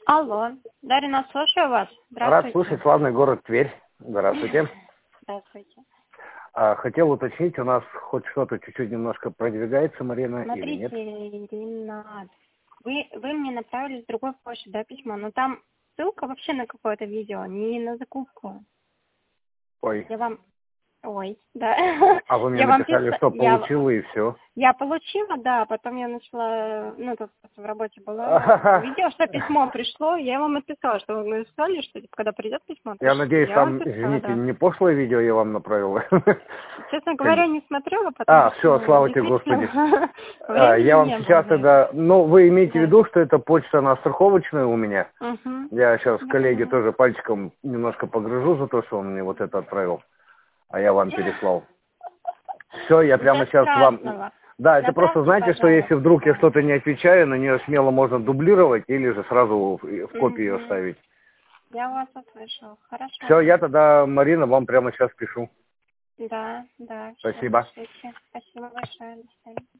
Алло, Дарина, слушаю вас. Рад Здравствуйте. слушать, славный город Тверь. Здравствуйте. Здравствуйте. Хотел уточнить, у нас хоть что-то чуть-чуть немножко продвигается, Марина, или нет? Смотрите, Ирина, вы мне направили с другой почты, да, письмо, но там ссылка вообще на какое-то видео, не на закупку. Ой. Я вам... Ой, да. А вы мне Я вам написали, что получила и все. Я получила, да, потом я начала, ну, тут в работе была, видела, что письмо пришло, я вам написала, что вы мне сказали, что когда придет письмо, Я пришлите. надеюсь, Я вам там, написала, извините, да. не пошлое видео я вам направил. Честно говоря, не смотрела, потому что... Все, слава тебе, действительно, Господи. времени Я вам не сейчас было. тогда... Ну, вы имеете в Да. виду, что это почта, она страховочная у меня? Угу. Я сейчас Я коллеге поняла. тоже пальчиком немножко погружу за то, что он мне вот это отправил, а я вам переслал. Все, я прямо Ничего сейчас вам... страшного. Да, это просто, Направьте, знаете, что если пожалуйста. вдруг я что-то не отвечаю, на нее смело можно дублировать или же сразу в копию ее Угу. ставить. Я вас услышала. Все, Хорошо. я тогда, Марина, вам прямо сейчас пишу. Да, все Спасибо. пишите. Спасибо большое. До свидания.